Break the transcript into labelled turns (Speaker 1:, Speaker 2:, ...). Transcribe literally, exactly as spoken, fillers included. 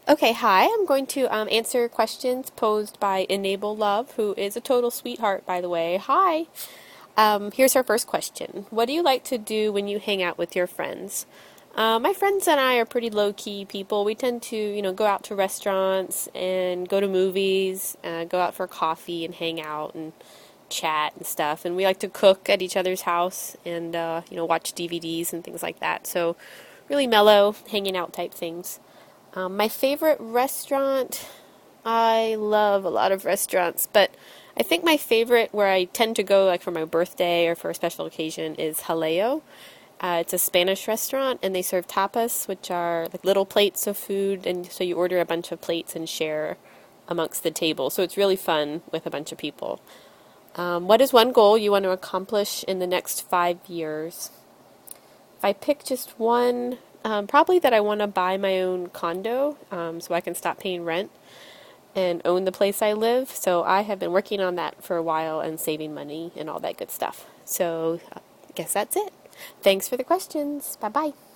Speaker 1: Okay, hi. I'm going to um, answer questions posed by Enable Love, who is a total sweetheart, by the way. Hi. Um, here's her first question. What do you like to do when you hang out with your friends? Uh, my friends and I are pretty low-key people. We tend to, you know, go out to restaurants and go to movies, uh, go out for coffee and hang out and chat and stuff. And we like to cook at each other's house and, uh, you know, watch D V Ds and things like that. So really mellow, hanging out type things. Um, my favorite restaurant, I love a lot of restaurants, but I think my favorite where I tend to go like for my birthday or for a special occasion is Jaleo. Uh, it's a Spanish restaurant and they serve tapas, which are like little plates of food, and so you order a bunch of plates and share amongst the table. So it's really fun with a bunch of people. Um, what is one goal you want to accomplish in the next five years? If I pick just one, um, probably that I want to buy my own condo um, so I can stop paying rent and own the place I live. So I have been working on that for a while and saving money and all that good stuff. So I guess that's it. Thanks for the questions. Bye bye.